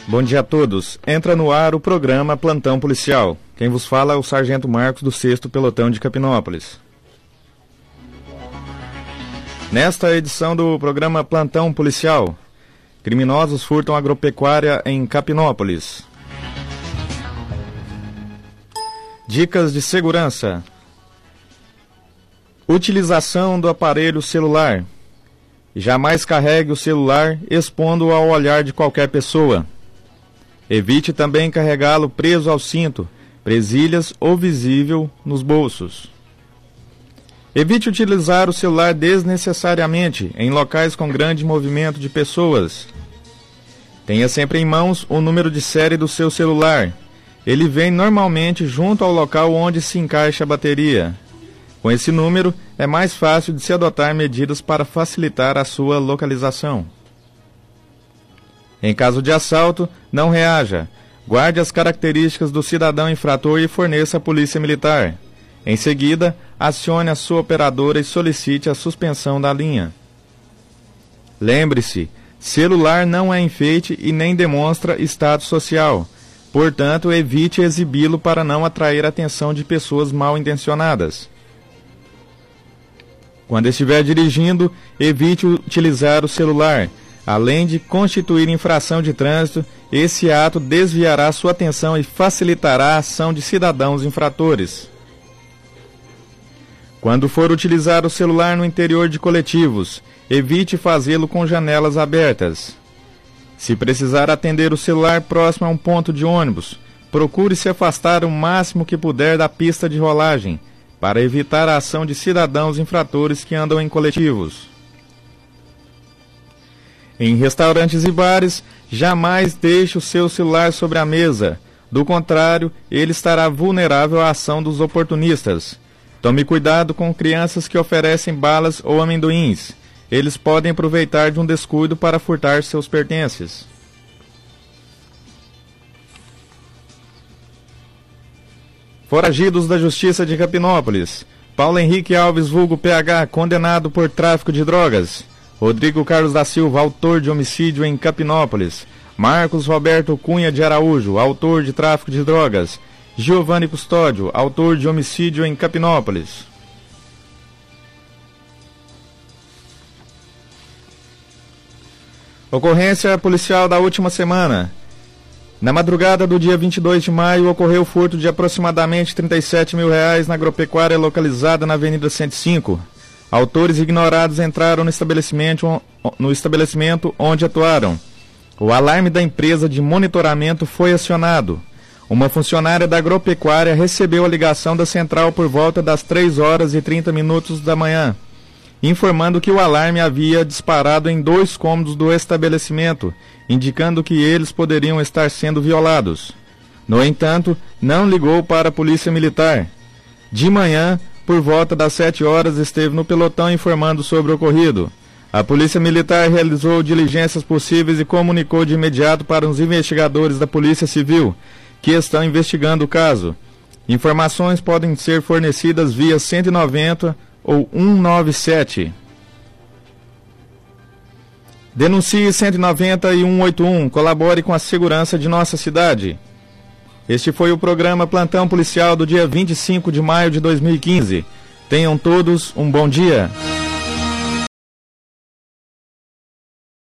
Bom dia a todos. Entra no ar o programa Plantão Policial. Quem vos fala é o Sargento Marcos do 6º Pelotão de Capinópolis. Nesta edição do programa Plantão Policial, criminosos furtam agropecuária em Capinópolis. Dicas de segurança. Utilização do aparelho celular. Jamais carregue o celular expondo-o ao olhar de qualquer pessoa. Evite também carregá-lo preso ao cinto, presilhas ou visível nos bolsos. Evite utilizar o celular desnecessariamente em locais com grande movimento de pessoas. Tenha sempre em mãos o número de série do seu celular. Ele vem normalmente junto ao local onde se encaixa a bateria. Com esse número, é mais fácil de se adotar medidas para facilitar a sua localização. Em caso de assalto, não reaja. Guarde as características do cidadão infrator e forneça à Polícia Militar. Em seguida, acione a sua operadora e solicite a suspensão da linha. Lembre-se, celular não é enfeite e nem demonstra status social. Portanto, evite exibi-lo para não atrair a atenção de pessoas mal intencionadas. Quando estiver dirigindo, evite utilizar o celular. Além de constituir infração de trânsito, esse ato desviará sua atenção e facilitará a ação de cidadãos infratores. Quando for utilizar o celular no interior de coletivos, evite fazê-lo com janelas abertas. Se precisar atender o celular próximo a um ponto de ônibus, procure se afastar o máximo que puder da pista de rolagem, para evitar a ação de cidadãos infratores que andam em coletivos. Em restaurantes e bares, jamais deixe o seu celular sobre a mesa. Do contrário, ele estará vulnerável à ação dos oportunistas. Tome cuidado com crianças que oferecem balas ou amendoins. Eles podem aproveitar de um descuido para furtar seus pertences. Foragidos da Justiça de Capinópolis. Paulo Henrique Alves, vulgo PH, condenado por tráfico de drogas. Rodrigo Carlos da Silva, autor de homicídio em Capinópolis. Marcos Roberto Cunha de Araújo, autor de tráfico de drogas. Giovanni Custódio, autor de homicídio em Capinópolis. Ocorrência policial da última semana. Na madrugada do dia 22 de maio, ocorreu o furto de aproximadamente R$37 mil na agropecuária localizada na Avenida 105. Autores ignorados entraram no estabelecimento onde atuaram. O alarme da empresa de monitoramento foi acionado. Uma funcionária da agropecuária recebeu a ligação da central por volta das 3h30 da manhã, informando que o alarme havia disparado em 2 cômodos do estabelecimento, indicando que eles poderiam estar sendo violados. No entanto, não ligou para a Polícia Militar. De manhã, por volta das 7 horas, esteve no pelotão informando sobre o ocorrido. A Polícia Militar realizou diligências possíveis e comunicou de imediato para os investigadores da Polícia Civil, que estão investigando o caso. Informações podem ser fornecidas via 190 ou 197. Denuncie 190 e 181. Colabore com a segurança de nossa cidade. Este foi o programa Plantão Policial do dia 25 de maio de 2015. Tenham todos um bom dia.